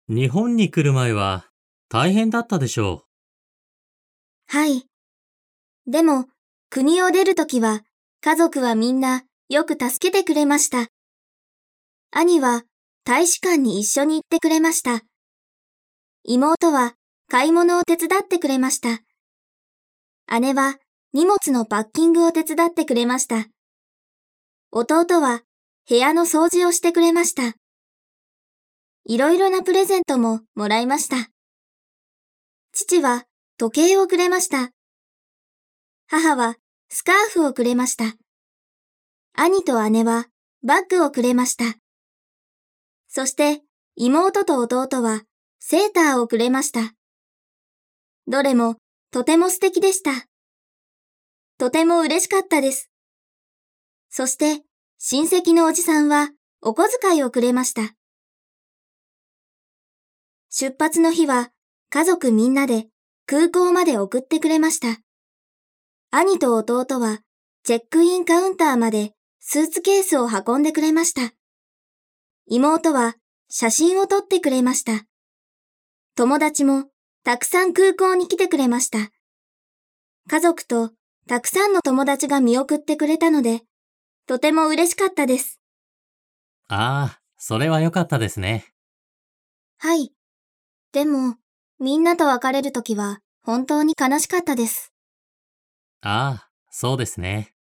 日本に来る前は大変だったでしょはい。でも、国を出るときは、家族はみんなよく助けてくれました。兄は大使館に一緒に行ってくれました。妹は買い物を手伝ってくれました。姉は荷物のパッキングを手伝ってくれました。弟は部屋の掃除をしてくれました。いろいろなプレゼントももらいました。父は時計をくれました。母はスカーフをくれました。兄と姉はバッグをくれました。そして妹と弟はセーターをくれました。どれもとても素敵でした。とても嬉しかったです。そして親戚のおじさんはお小遣いをくれました。出発の日は家族みんなで空港まで送ってくれました。兄と弟はチェックインカウンターまでスーツケースを運んでくれました。妹は写真を撮ってくれました。友達もたくさん空港に来てくれました。家族とたくさんの友達が見送ってくれたので、とても嬉しかったです。 う。ああ、それは良かったですね。 はい。でも、みんなと別れるときは本当に悲しかったです。 ああ、そうですね。